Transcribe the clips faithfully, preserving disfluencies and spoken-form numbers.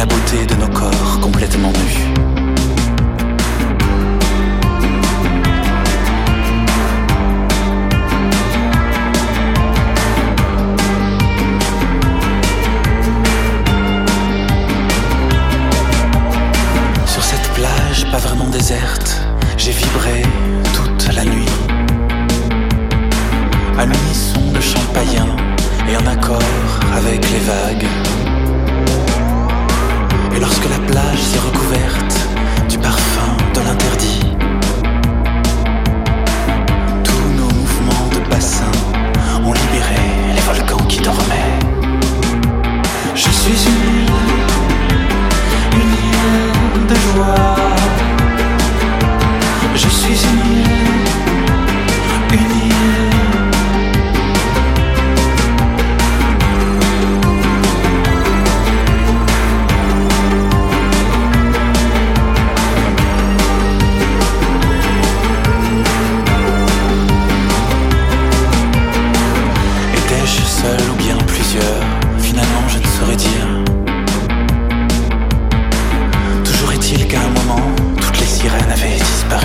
la beauté de nos corps complètement nus. Sur cette plage pas vraiment déserte, j'ai vibré toute la nuit, à l'unisson de chants païens et en accord avec les vagues. Et lorsque la plage s'est recouverte du parfum de l'interdit, tous nos mouvements de bassin ont libéré les volcans qui dormaient. Je suis une île, une île de joie. Je suis une île, une île. Étais-je seul ou bien plusieurs? Finalement je ne saurais dire. Toujours est-il qu'à un moment, toutes les sirènes avaient disparu.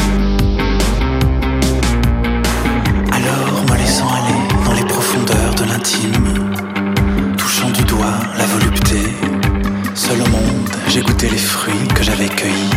Alors, me laissant aller dans les profondeurs de l'intime, touchant du doigt la volupté, seul au monde, j'ai goûté les fruits que j'avais cueillis.